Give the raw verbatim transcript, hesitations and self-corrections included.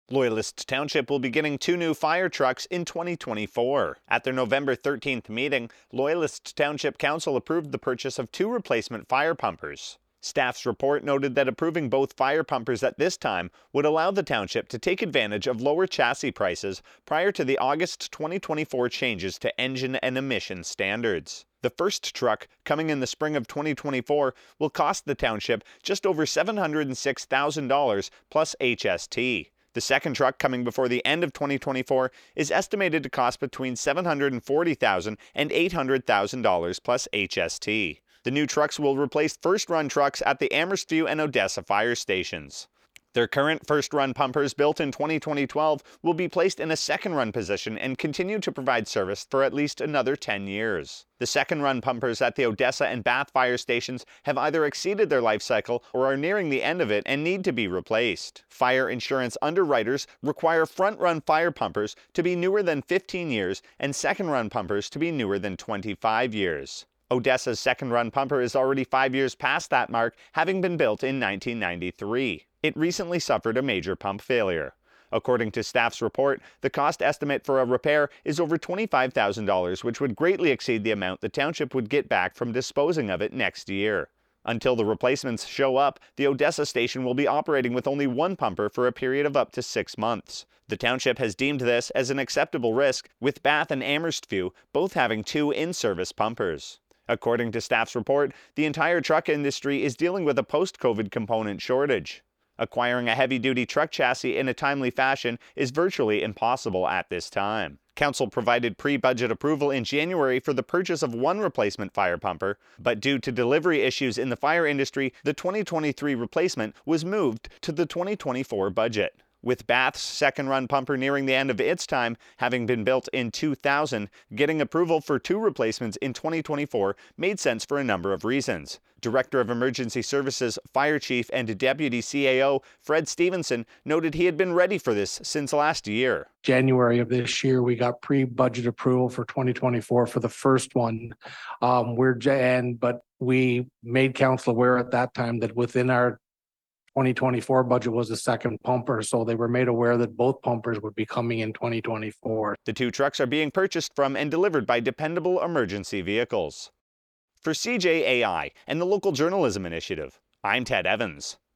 Loyalist Township will be getting two new fire trucks in twenty twenty-four. At their November thirteenth meeting, Loyalist Township Council approved the purchase of two replacement fire pumpers. Staff's report noted that approving both fire pumpers at this time would allow the township to take advantage of lower chassis prices prior to the August twenty twenty-four changes to engine and emission standards. The first truck, coming in the spring of twenty twenty-four, will cost the township just over seven hundred six thousand dollars plus H S T. The second truck, coming before the end of twenty twenty-four, is estimated to cost between seven hundred forty thousand dollars and eight hundred thousand dollars plus H S T. The new trucks will replace first-run trucks at the Amherstview and Odessa fire stations. Their current first-run pumpers, built in twenty twelve, will be placed in a second-run position and continue to provide service for at least another ten years. The second-run pumpers at the Odessa and Bath fire stations have either exceeded their life cycle or are nearing the end of it and need to be replaced. Fire insurance underwriters require front-run fire pumpers to be newer than fifteen years and second-run pumpers to be newer than twenty-five years. Odessa's second-run pumper is already five years past that mark, having been built in nineteen ninety-three. It recently suffered a major pump failure. According to staff's report, the cost estimate for a repair is over twenty-five thousand dollars, which would greatly exceed the amount the township would get back from disposing of it next year. Until the replacements show up, the Odessa station will be operating with only one pumper for a period of up to six months. The township has deemed this as an acceptable risk, with Bath and Amherstview both having two in-service pumpers. According to staff's report, the entire truck industry is dealing with a post-COVID component shortage. Acquiring a heavy-duty truck chassis in a timely fashion is virtually impossible at this time. Council provided pre-budget approval in January for the purchase of one replacement fire pumper, but due to delivery issues in the fire industry, the twenty twenty-three replacement was moved to the twenty twenty-four budget. With Bath's second-run pumper nearing the end of its time, having been built in two thousand, getting approval for two replacements in twenty twenty-four made sense for a number of reasons. Director of Emergency Services, Fire Chief, and Deputy C A O Fred Stevenson noted he had been ready for this since last year. January of this year, we got pre-budget approval for twenty twenty-four for the first one. Um, we're and but we made council aware at that time that within our twenty twenty-four budget was the second pumper, so they were made aware that both pumpers would be coming in twenty twenty-four. The two trucks are being purchased from and delivered by Dependable Emergency Vehicles. For C J A I and the Local Journalism Initiative, I'm Ted Evans.